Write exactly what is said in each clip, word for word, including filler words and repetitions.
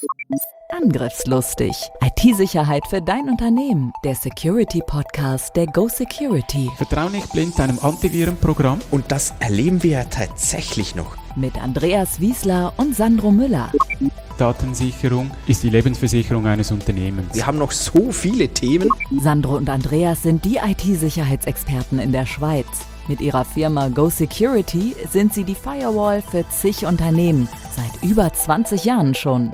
Angriffslustig. I T-Sicherheit für dein Unternehmen. Der Security-Podcast der Go Security. Vertrau nicht blind einem Antivirenprogramm. Und das erleben wir ja tatsächlich noch. Mit Andreas Wiesler und Sandro Müller. Datensicherung ist die Lebensversicherung eines Unternehmens. Wir haben noch so viele Themen. Sandro und Andreas sind die I T-Sicherheitsexperten in der Schweiz. Mit ihrer Firma Go Security sind sie die Firewall für zig Unternehmen. Seit über zwanzig Jahren schon.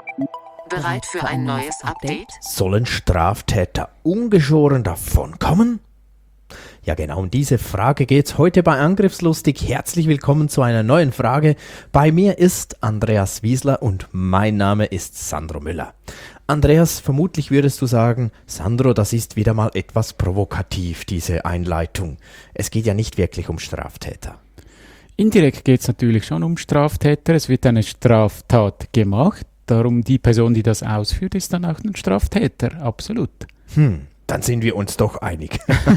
Bereit für ein neues Update? Sollen Straftäter ungeschoren davonkommen? Ja, genau um diese Frage geht's heute bei Angriffslustig. Herzlich willkommen zu einer neuen Frage. Bei mir ist Andreas Wiesler und mein Name ist Sandro Müller. Andreas, vermutlich würdest du sagen, Sandro, das ist wieder mal etwas provokativ, diese Einleitung. Es geht ja nicht wirklich um Straftäter. Indirekt geht es natürlich schon um Straftäter. Es wird eine Straftat gemacht. Darum die Person, die das ausführt, ist dann auch ein Straftäter. Absolut. Hm. Dann sind wir uns doch einig.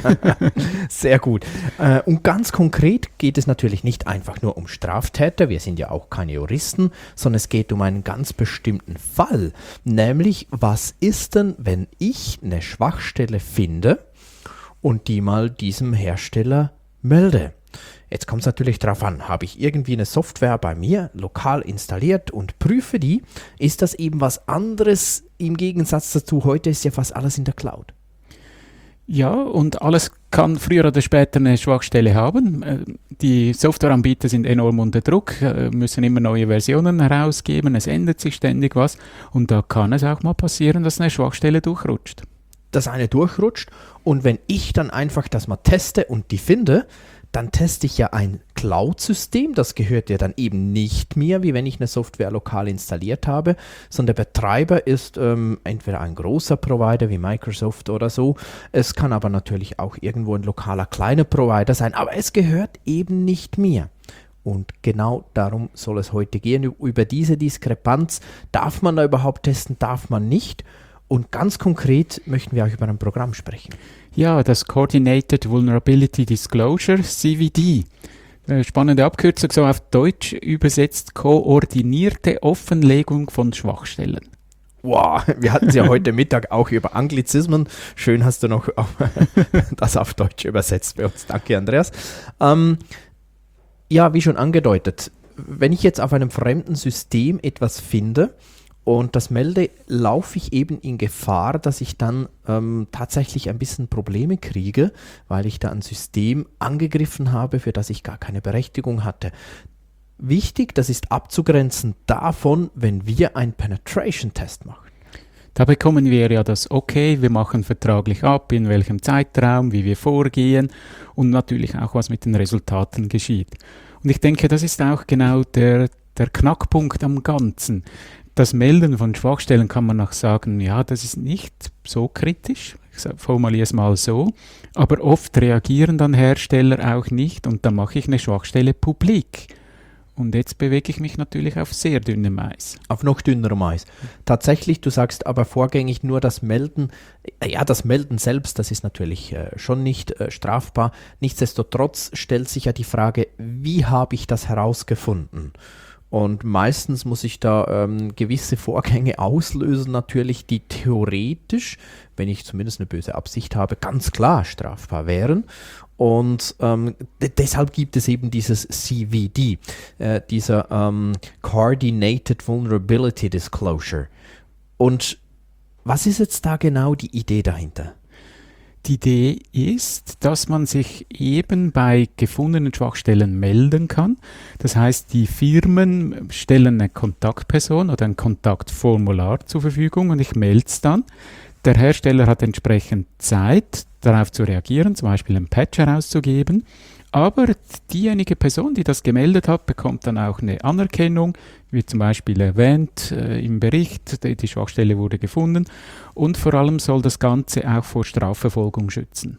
Sehr gut. Äh, und ganz konkret geht es natürlich nicht einfach nur um Straftäter, wir sind ja auch keine Juristen, sondern es geht um einen ganz bestimmten Fall. Nämlich, was ist denn, wenn ich eine Schwachstelle finde und die mal diesem Hersteller melde? Jetzt kommt es natürlich darauf an, habe ich irgendwie eine Software bei mir lokal installiert und prüfe die, ist das eben was anderes im Gegensatz dazu, heute ist ja fast alles in der Cloud. Ja, und alles kann früher oder später eine Schwachstelle haben. Die Softwareanbieter sind enorm unter Druck, müssen immer neue Versionen herausgeben, es ändert sich ständig was und da kann es auch mal passieren, dass eine Schwachstelle durchrutscht. Dass eine durchrutscht und wenn ich dann einfach das mal teste und die finde, dann teste ich ja ein Cloud-System, das gehört ja dann eben nicht mir, wie wenn ich eine Software lokal installiert habe, sondern der Betreiber ist ähm, entweder ein großer Provider wie Microsoft oder so, es kann aber natürlich auch irgendwo ein lokaler kleiner Provider sein, aber es gehört eben nicht mir. Und genau darum soll es heute gehen, über diese Diskrepanz. Darf man da überhaupt testen, darf man nicht? Und ganz konkret möchten wir auch über ein Programm sprechen. Ja, das Coordinated Vulnerability Disclosure, C V D. Spannende Abkürzung, so auf Deutsch übersetzt, koordinierte Offenlegung von Schwachstellen. Wow, wir hatten es ja heute Mittag auch über Anglizismen. Schön hast du noch das auf Deutsch übersetzt bei uns. Danke, Andreas. Ähm, ja, wie schon angedeutet, wenn ich jetzt auf einem fremden System etwas finde, und das melde, laufe ich eben in Gefahr, dass ich dann ähm, tatsächlich ein bisschen Probleme kriege, weil ich da ein System angegriffen habe, für das ich gar keine Berechtigung hatte. Wichtig, das ist abzugrenzen davon, wenn wir einen Penetration-Test machen. Da bekommen wir ja das Okay, wir machen vertraglich ab, in welchem Zeitraum, wie wir vorgehen und natürlich auch, was mit den Resultaten geschieht. Und ich denke, das ist auch genau der, der Knackpunkt am Ganzen. Das Melden von Schwachstellen kann man noch sagen, ja, das ist nicht so kritisch, ich formuliere es mal so, aber oft reagieren dann Hersteller auch nicht und dann mache ich eine Schwachstelle publik. Und jetzt bewege ich mich natürlich auf sehr dünnem Eis. Auf noch dünnerem Eis. Tatsächlich, du sagst aber vorgängig nur das Melden, ja, das Melden selbst, das ist natürlich äh, schon nicht äh, strafbar. Nichtsdestotrotz stellt sich ja die Frage, wie habe ich das herausgefunden? Und meistens muss ich da ähm, gewisse Vorgänge auslösen, natürlich, die theoretisch, wenn ich zumindest eine böse Absicht habe, ganz klar strafbar wären. Und ähm, d- deshalb gibt es eben dieses C V D, äh, dieser ähm, Coordinated Vulnerability Disclosure. Und was ist jetzt da genau die Idee dahinter? Die Idee ist, dass man sich eben bei gefundenen Schwachstellen melden kann. Das heißt, die Firmen stellen eine Kontaktperson oder ein Kontaktformular zur Verfügung und ich melde es dann. Der Hersteller hat entsprechend Zeit, darauf zu reagieren, zum Beispiel einen Patch herauszugeben. Aber diejenige Person, die das gemeldet hat, bekommt dann auch eine Anerkennung, wie zum Beispiel erwähnt äh, im Bericht, die, die Schwachstelle wurde gefunden und vor allem soll das Ganze auch vor Strafverfolgung schützen.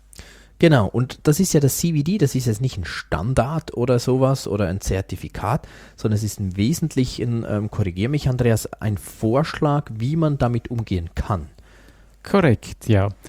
Genau, und das ist ja das C V D, das ist jetzt nicht ein Standard oder sowas oder ein Zertifikat, sondern es ist im Wesentlichen, ähm, korrigiere mich Andreas, ein Vorschlag, wie man damit umgehen kann. Korrekt, ja.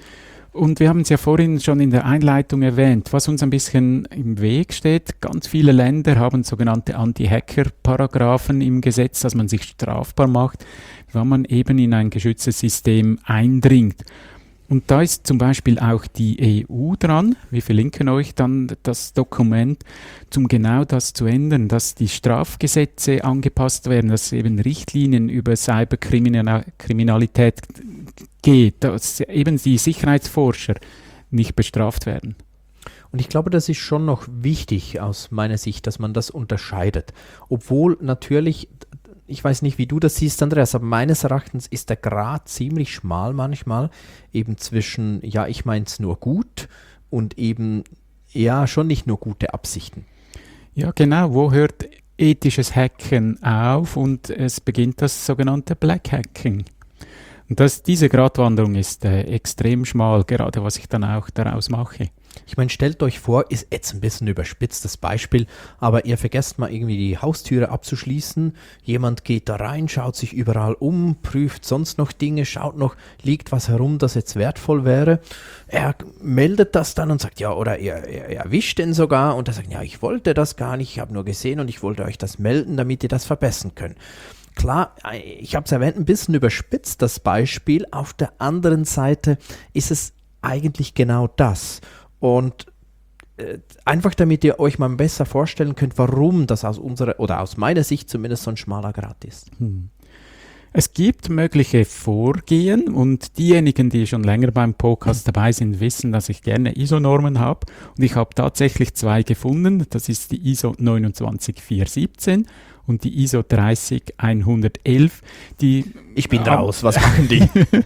Und wir haben es ja vorhin schon in der Einleitung erwähnt, was uns ein bisschen im Weg steht. Ganz viele Länder haben sogenannte Anti-Hacker-Paragraphen im Gesetz, dass man sich strafbar macht, wenn man eben in ein geschütztes System eindringt. Und da ist zum Beispiel auch die E U dran, wir verlinken euch dann das Dokument, um genau das zu ändern, dass die Strafgesetze angepasst werden, dass eben Richtlinien über Cyberkriminalität geht, dass eben die Sicherheitsforscher nicht bestraft werden. Und ich glaube, das ist schon noch wichtig aus meiner Sicht, dass man das unterscheidet. Obwohl natürlich, ich weiß nicht, wie du das siehst, Andreas, aber meines Erachtens ist der Grat ziemlich schmal manchmal, eben zwischen, ja, ich meine es nur gut und eben, ja, schon nicht nur gute Absichten. Ja, genau. Wo hört ethisches Hacken auf und es beginnt das sogenannte Black Hacking? Und das, diese Gratwanderung ist äh, extrem schmal, gerade was ich dann auch daraus mache. Ich meine, stellt euch vor, ist jetzt ein bisschen überspitztes Beispiel, aber ihr vergesst mal irgendwie die Haustüre abzuschließen, jemand geht da rein, schaut sich überall um, prüft sonst noch Dinge, schaut noch, liegt was herum, das jetzt wertvoll wäre. Er meldet das dann und sagt, ja, oder er, er erwischt den sogar und er sagt, ja, ich wollte das gar nicht, ich habe nur gesehen und ich wollte euch das melden, damit ihr das verbessern könnt. Klar, ich habe es erwähnt, ein bisschen überspitzt das Beispiel, auf der anderen Seite ist es eigentlich genau das. Und äh, einfach damit ihr euch mal besser vorstellen könnt, warum das aus unserer oder aus meiner Sicht zumindest so ein schmaler Grat ist. Hm. Es gibt mögliche Vorgehen und diejenigen, die schon länger beim Podcast dabei sind, wissen, dass ich gerne I S O-Normen habe. Und ich habe tatsächlich zwei gefunden. Das ist die I S O neunundzwanzig vierhundertsiebzehn und die I S O dreißig einhundertelf. Die ich bin raus, was machen die?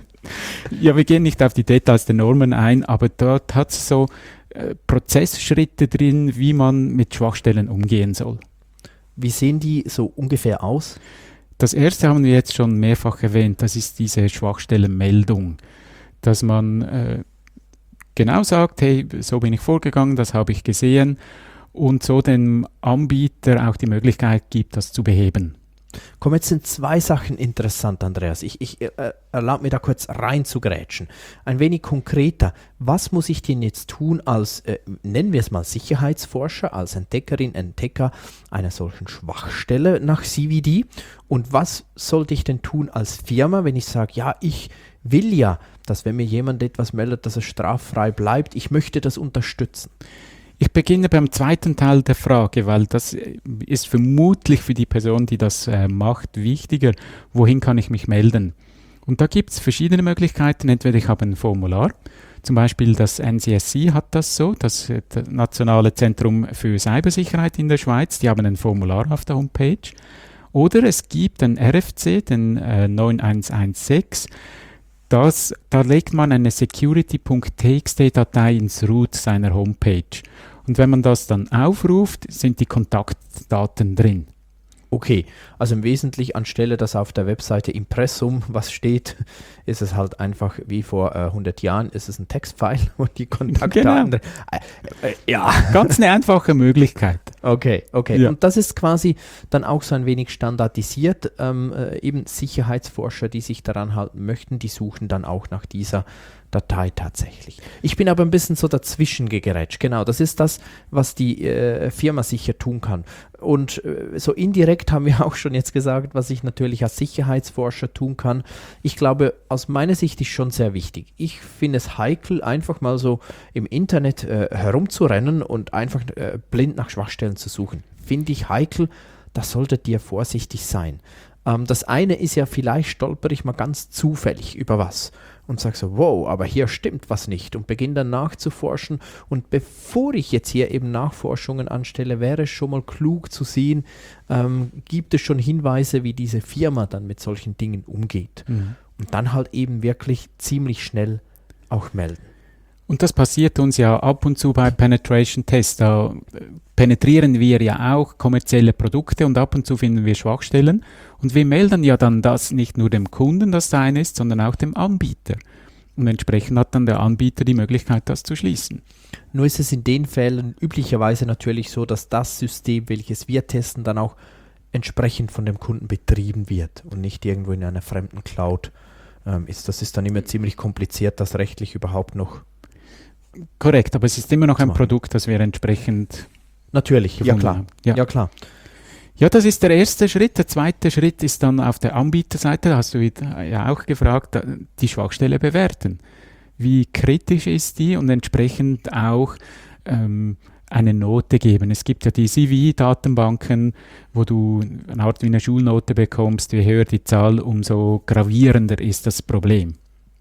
Ja, wir gehen nicht auf die Details der Normen ein, aber dort hat es so äh, Prozessschritte drin, wie man mit Schwachstellen umgehen soll. Wie sehen die so ungefähr aus? Das erste haben wir jetzt schon mehrfach erwähnt, das ist diese Schwachstellenmeldung, dass man äh, genau sagt, hey, so bin ich vorgegangen, das habe ich gesehen und so dem Anbieter auch die Möglichkeit gibt, das zu beheben. Komm, jetzt sind zwei Sachen interessant, Andreas. Ich, ich äh, erlaube mir da kurz rein zu grätschen. Ein wenig konkreter. Was muss ich denn jetzt tun als, äh, nennen wir es mal Sicherheitsforscher, als Entdeckerin, Entdecker einer solchen Schwachstelle nach C V D? Und was sollte ich denn tun als Firma, wenn ich sage, ja, ich will ja, dass wenn mir jemand etwas meldet, dass es straffrei bleibt, ich möchte das unterstützen? Ich beginne beim zweiten Teil der Frage, weil das ist vermutlich für die Person, die das äh, macht, wichtiger. Wohin kann ich mich melden? Und da gibt es verschiedene Möglichkeiten. Entweder ich habe ein Formular, zum Beispiel das N C S C hat das so, das, das Nationale Zentrum für Cybersicherheit in der Schweiz, die haben ein Formular auf der Homepage. Oder es gibt ein R F C, den äh, neun eins eins sechs. Das, da legt man eine security.txt-Datei ins Root seiner Homepage. Und wenn man das dann aufruft, sind die Kontaktdaten drin. Okay, also im Wesentlichen anstelle, dass auf der Webseite Impressum was steht, ist es halt einfach wie vor äh, hundert Jahren, ist es ein Textfile und die Kontaktdaten. Genau. Äh, äh, ja, ganz eine einfache Möglichkeit. Okay, okay. Ja. Und das ist quasi dann auch so ein wenig standardisiert. Ähm, äh, eben Sicherheitsforscher, die sich daran halten möchten, die suchen dann auch nach dieser Datei tatsächlich. Ich bin aber ein bisschen so dazwischen gegerätscht. Genau, das ist das, was die äh, Firma sicher tun kann. Und äh, so indirekt haben wir auch schon jetzt gesagt, was ich natürlich als Sicherheitsforscher tun kann. Ich glaube, aus meiner Sicht ist schon sehr wichtig. Ich finde es heikel, einfach mal so im Internet äh, herumzurennen und einfach äh, blind nach Schwachstellen zu suchen. Finde ich heikel, da solltet ihr vorsichtig sein. Ähm, das eine ist ja, vielleicht stolper ich mal ganz zufällig über was und sage so, wow, aber hier stimmt was nicht und beginne dann nachzuforschen. Und bevor ich jetzt hier eben Nachforschungen anstelle, wäre es schon mal klug zu sehen, ähm, gibt es schon Hinweise, wie diese Firma dann mit solchen Dingen umgeht. Mhm. Und dann halt eben wirklich ziemlich schnell auch melden. Und das passiert uns ja ab und zu bei Penetration Tests. Da penetrieren wir ja auch kommerzielle Produkte und ab und zu finden wir Schwachstellen. Und wir melden ja dann das nicht nur dem Kunden, das sein ist, sondern auch dem Anbieter. Und entsprechend hat dann der Anbieter die Möglichkeit, das zu schließen. Nur ist es in den Fällen üblicherweise natürlich so, dass das System, welches wir testen, dann auch entsprechend von dem Kunden betrieben wird und nicht irgendwo in einer fremden Cloud ähm, ist. Das ist dann immer ziemlich kompliziert, das rechtlich überhaupt noch Korrekt, aber es ist immer noch ein machen. Produkt, das wir entsprechend Natürlich, ja gefunden klar. haben. Ja. Ja. klar. Ja, das ist der erste Schritt. Der zweite Schritt ist dann auf der Anbieterseite, da hast du ja auch gefragt, die Schwachstelle bewerten. Wie kritisch ist die und entsprechend auch ähm, eine Note geben. Es gibt ja die C V I-Datenbanken, wo du eine Art wie eine Schulnote bekommst. Je höher die Zahl, umso gravierender ist das Problem.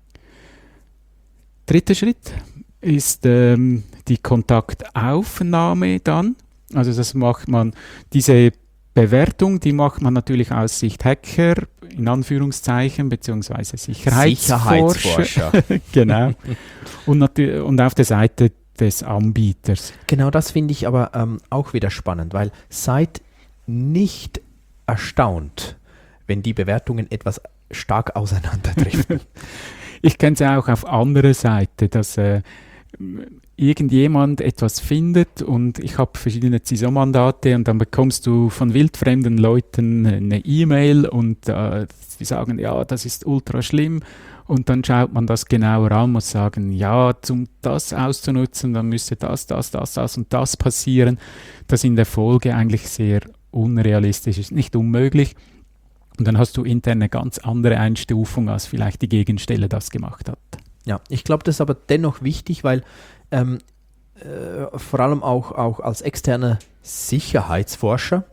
Dritter Schritt ist ähm, die Kontaktaufnahme dann. Also das macht man, diese Bewertung, die macht man natürlich aus Sicht Hacker, in Anführungszeichen, beziehungsweise Sicherheitsforscher. Sicherheitsforscher. Genau. Und, natü- und auf der Seite des Anbieters. Genau das finde ich aber ähm, auch wieder spannend, weil seid nicht erstaunt, wenn die Bewertungen etwas stark auseinanderdriften. Ich kenne es ja auch auf anderer Seite, dass äh, irgendjemand etwas findet und ich habe verschiedene C I S O-Mandate und dann bekommst du von wildfremden Leuten eine E-Mail und äh, die sagen, ja, das ist ultra schlimm und dann schaut man das genauer an, muss sagen, ja, um das auszunutzen, dann müsste das, das, das, das und das passieren, das in der Folge eigentlich sehr unrealistisch ist, nicht unmöglich. Und dann hast du intern eine ganz andere Einstufung, als vielleicht die Gegenstelle das gemacht hat. Ja, ich glaube, das ist aber dennoch wichtig, weil ähm, äh, vor allem auch, auch als externer Sicherheitsforscher,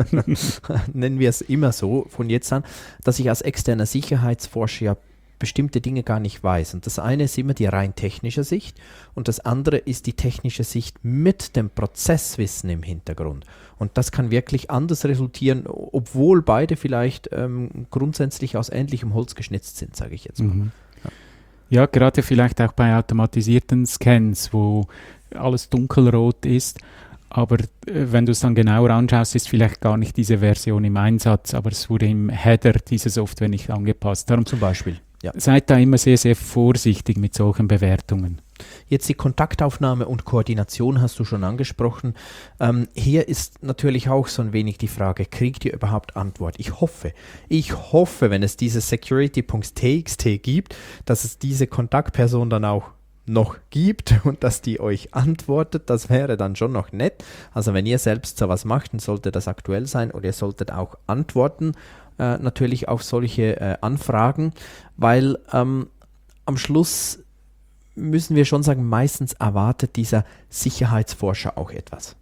nennen wir es immer so von jetzt an, dass ich als externer Sicherheitsforscher ja bestimmte Dinge gar nicht weiß. Und das eine ist immer die rein technische Sicht und das andere ist die technische Sicht mit dem Prozesswissen im Hintergrund. Und das kann wirklich anders resultieren, obwohl beide vielleicht ähm, grundsätzlich aus ähnlichem Holz geschnitzt sind, sage ich jetzt mal. Mhm. Ja, gerade vielleicht auch bei automatisierten Scans, wo alles dunkelrot ist, aber äh, wenn du es dann genauer anschaust, ist vielleicht gar nicht diese Version im Einsatz, aber es wurde im Header dieser Software nicht angepasst. Darum Zum Beispiel. Ja. seid da immer sehr, sehr vorsichtig mit solchen Bewertungen. Jetzt die Kontaktaufnahme und Koordination hast du schon angesprochen. Ähm, hier ist natürlich auch so ein wenig die Frage, kriegt ihr überhaupt Antwort? Ich hoffe, ich hoffe, wenn es diese security.txt gibt, dass es diese Kontaktperson dann auch noch gibt und dass die euch antwortet. Das wäre dann schon noch nett. Also wenn ihr selbst so was macht, dann sollte das aktuell sein oder ihr solltet auch antworten äh, natürlich auf solche äh, Anfragen, weil ähm, am Schluss müssen wir schon sagen, meistens erwartet dieser Sicherheitsforscher auch etwas.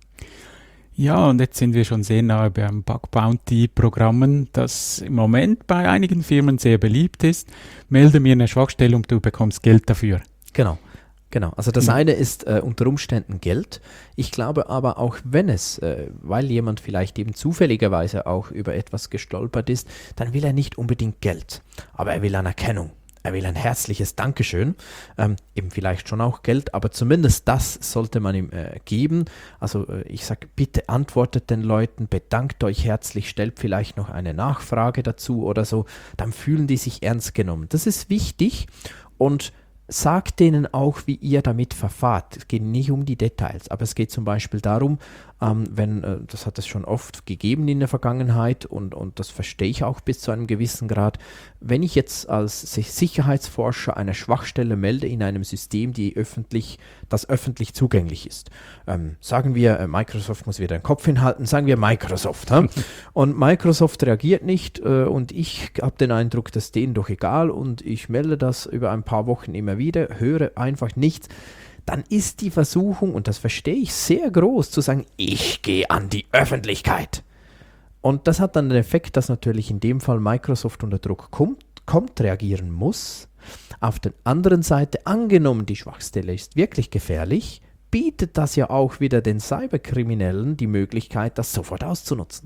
Ja, und jetzt sind wir schon sehr nahe beim Bug-Bounty-Programmen, das im Moment bei einigen Firmen sehr beliebt ist. Melde mir eine Schwachstelle und du bekommst Geld dafür. Genau. Genau, also das Mhm. eine ist äh, unter Umständen Geld. Ich glaube aber auch, wenn es, äh, weil jemand vielleicht eben zufälligerweise auch über etwas gestolpert ist, dann will er nicht unbedingt Geld, aber er will Anerkennung. Er will ein herzliches Dankeschön, ähm, eben vielleicht schon auch Geld, aber zumindest das sollte man ihm äh, geben. Also äh, ich sage, bitte antwortet den Leuten, bedankt euch herzlich, stellt vielleicht noch eine Nachfrage dazu oder so, dann fühlen die sich ernst genommen. Das ist wichtig und sagt denen auch, wie ihr damit verfahrt. Es geht nicht um die Details, aber es geht zum Beispiel darum, ähm, wenn, äh, das hat es schon oft gegeben in der Vergangenheit und, und das verstehe ich auch bis zu einem gewissen Grad, wenn ich jetzt als Sicherheitsforscher eine Schwachstelle melde in einem System, die öffentlich, das öffentlich zugänglich ist. Ähm, sagen wir, äh, Microsoft muss wieder den Kopf hinhalten, sagen wir Microsoft. Hm? Und Microsoft reagiert nicht äh, und ich habe den Eindruck, dass denen doch egal und ich melde das über ein paar Wochen immer wieder, höre einfach nichts. Dann ist die Versuchung, und das verstehe ich, sehr groß, zu sagen, ich gehe an die Öffentlichkeit. Und das hat dann den Effekt, dass natürlich in dem Fall Microsoft unter Druck kommt, kommt, reagieren muss. Auf der anderen Seite, angenommen, die Schwachstelle ist wirklich gefährlich, bietet das ja auch wieder den Cyberkriminellen die Möglichkeit, das sofort auszunutzen.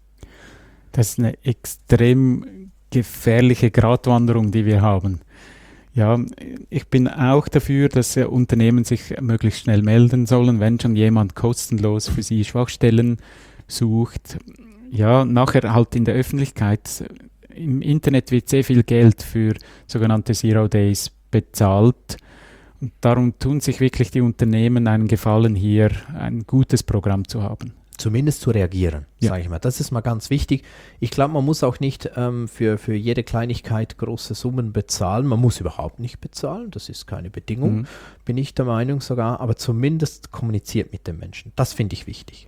Das ist eine extrem gefährliche Gratwanderung, die wir haben. Ja, ich bin auch dafür, dass äh, Unternehmen sich möglichst schnell melden sollen, wenn schon jemand kostenlos für sie Schwachstellen sucht. Ja, nachher halt in der Öffentlichkeit. Im Internet wird sehr viel Geld für sogenannte Zero Days bezahlt. Und darum tun sich wirklich die Unternehmen einen Gefallen, hier ein gutes Programm zu haben. zumindest zu reagieren, Ja. sage ich mal. Das ist mal ganz wichtig. Ich glaube, man muss auch nicht ähm, für, für jede Kleinigkeit große Summen bezahlen. Man muss überhaupt nicht bezahlen, das ist keine Bedingung, Mhm. bin ich der Meinung sogar, aber zumindest kommuniziert mit den Menschen. Das finde ich wichtig.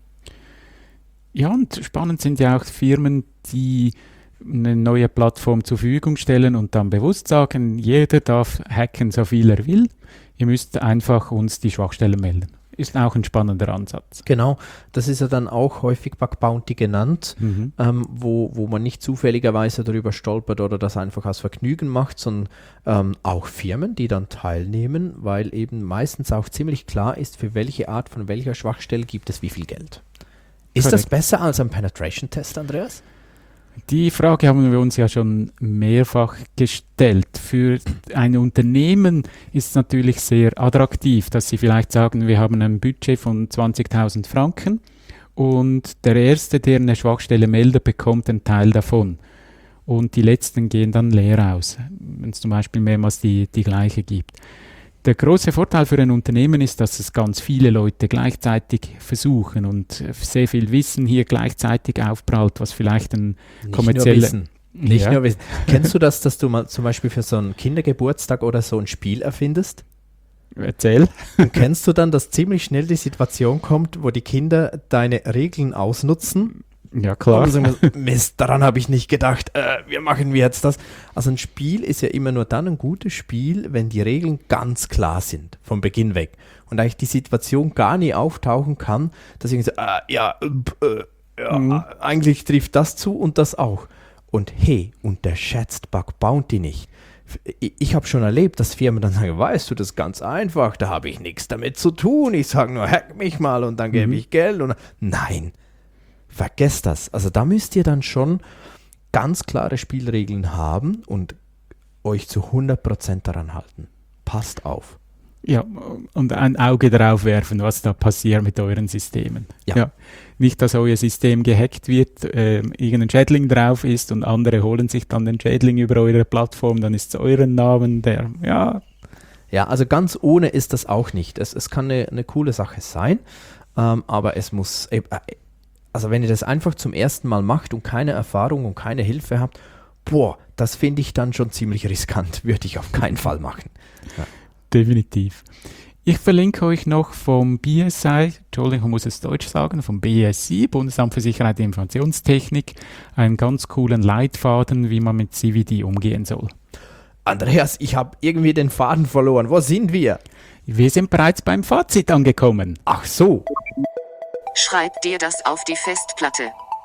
Ja, und spannend sind ja auch Firmen, die eine neue Plattform zur Verfügung stellen und dann bewusst sagen, jeder darf hacken, so viel er will. Ihr müsst einfach uns die Schwachstellen melden. Ist auch ein spannender Ansatz. Genau, das ist ja dann auch häufig Bug Bounty genannt, Mhm. ähm, wo, wo man nicht zufälligerweise darüber stolpert oder das einfach aus Vergnügen macht, sondern ähm, auch Firmen, die dann teilnehmen, weil eben meistens auch ziemlich klar ist, für welche Art von welcher Schwachstelle gibt es wie viel Geld. Ist das Korrekt. besser als ein Penetration-Test, Andreas? Die Frage haben wir uns ja schon mehrfach gestellt. Für ein Unternehmen ist es natürlich sehr attraktiv, dass sie vielleicht sagen, wir haben ein Budget von zwanzigtausend Franken und der Erste, der eine Schwachstelle meldet, bekommt einen Teil davon. Und die Letzten gehen dann leer aus, wenn es zum Beispiel mehrmals die, die gleiche gibt. Der große Vorteil für ein Unternehmen ist, dass es ganz viele Leute gleichzeitig versuchen und sehr viel Wissen hier gleichzeitig aufprallt, was vielleicht ein Nicht kommerzielle... nur Wissen. Nicht Ja. nur Wissen. Kennst du das, dass du mal zum Beispiel für so einen Kindergeburtstag oder so ein Spiel erfindest? Erzähl. Und kennst du dann, dass ziemlich schnell die Situation kommt, wo die Kinder deine Regeln ausnutzen? Ja, klar. Und sagen, Mist, daran habe ich nicht gedacht, äh, wie machen wir jetzt das? Also ein Spiel ist ja immer nur dann ein gutes Spiel, wenn die Regeln ganz klar sind, vom Beginn weg. Und eigentlich die Situation gar nie auftauchen kann, dass ich so, äh, ja, äh, ja Mhm. äh, eigentlich trifft das zu und das auch. Und hey, unterschätzt Bug Bounty nicht. Ich, ich habe schon erlebt, dass Firmen dann sagen, weißt du, das ist ganz einfach, da habe ich nichts damit zu tun. Ich sage nur, hack mich mal und dann gebe Mhm. ich Geld. Und nein, vergesst das. Also da müsst ihr dann schon ganz klare Spielregeln haben und euch zu hundert Prozent daran halten. Passt auf. Ja, und ein Auge drauf werfen, was da passiert mit euren Systemen. Ja. Nicht, dass euer System gehackt wird, äh, irgendein Schädling drauf ist und andere holen sich dann den Schädling über eure Plattform, dann ist es euren Namen, der, ja. Ja, also ganz ohne ist das auch nicht. Es, es kann eine, eine coole Sache sein, ähm, aber es muss, äh, also wenn ihr das einfach zum ersten Mal macht und keine Erfahrung und keine Hilfe habt, boah, das finde ich dann schon ziemlich riskant, würde ich auf keinen Fall machen. Ja. Definitiv. Ich verlinke euch noch vom B S I, Entschuldigung, ich muss es Deutsch sagen, vom B S I, Bundesamt für Sicherheit und Informationstechnik, einen ganz coolen Leitfaden, wie man mit C V D umgehen soll. Andreas, ich habe irgendwie den Faden verloren. Wo sind wir? Wir sind bereits beim Fazit angekommen. Ach so. Schreib dir das auf die Festplatte.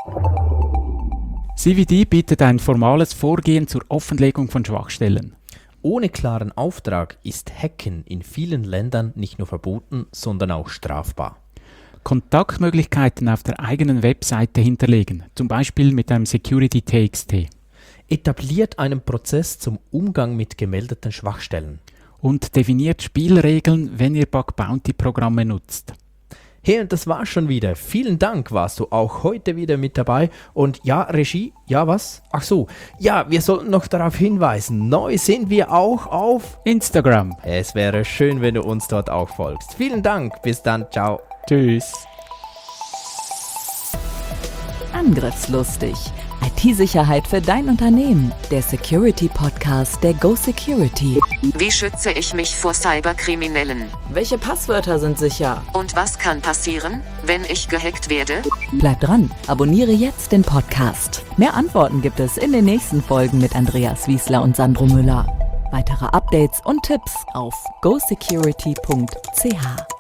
C V D bietet ein formales Vorgehen zur Offenlegung von Schwachstellen. Ohne klaren Auftrag ist Hacken in vielen Ländern nicht nur verboten, sondern auch strafbar. Kontaktmöglichkeiten auf der eigenen Webseite hinterlegen, zum Beispiel mit einem Security-T X T. Etabliert einen Prozess zum Umgang mit gemeldeten Schwachstellen. Und definiert Spielregeln, wenn ihr Bug-Bounty-Programme nutzt. Hey, und das war's schon wieder. Vielen Dank, warst du auch heute wieder mit dabei. Und ja, Regie, ja was? Ach so, ja, wir sollten noch darauf hinweisen, neu sind wir auch auf... Instagram. Es wäre schön, wenn du uns dort auch folgst. Vielen Dank, bis dann, ciao. Tschüss. Angriffslustig. I T-Sicherheit für dein Unternehmen. Der Security-Podcast der Go Security. Wie schütze ich mich vor Cyberkriminellen? Welche Passwörter sind sicher? Und was kann passieren, wenn ich gehackt werde? Bleib dran, abonniere jetzt den Podcast. Mehr Antworten gibt es in den nächsten Folgen mit Andreas Wiesler und Sandro Müller. Weitere Updates und Tipps auf go security punkt c h.